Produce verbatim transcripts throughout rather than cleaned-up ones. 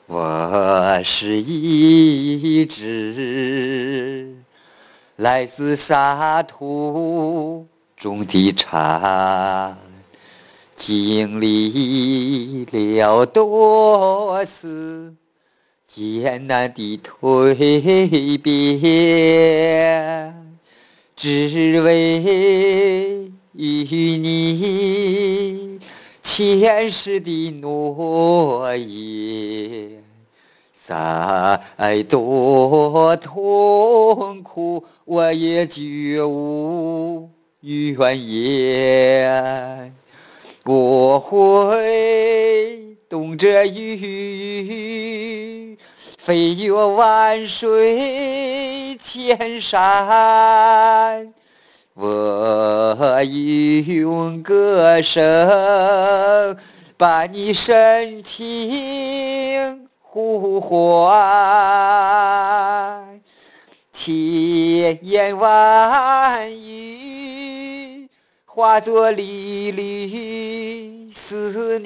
我是一只来自沙土中的蝉，经历了多次艰难的蜕变，只为与你前世的诺言。再多痛苦，我也绝无怨言。我会懂这雨，飞越万水千山。我用歌声把你深情呼唤，千言万语化作缕缕思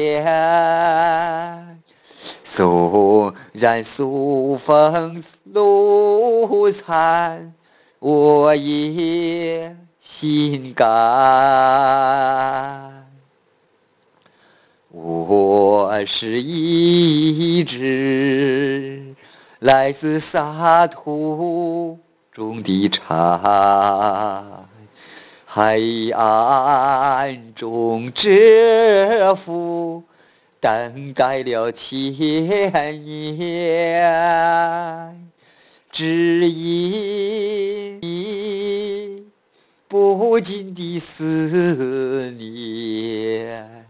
念。纵然素风露残，我也心甘。我是一只来自沙土中的蝉，黑暗中蛰伏，等待了千年，只因你不尽的思念。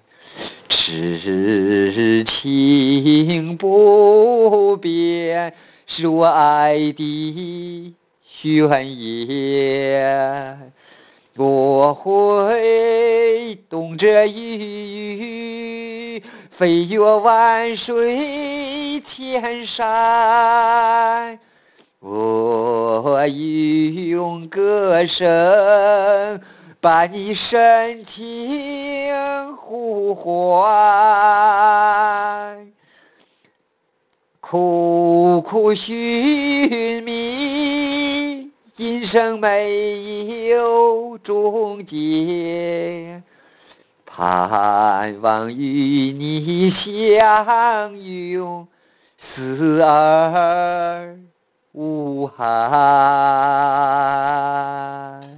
痴情不变，是我爱的宣言。我会懂这雨，飞越万水千山。我用歌声把你深情呼唤，苦苦寻觅，今生没有终结，盼望与你相拥，死而无憾。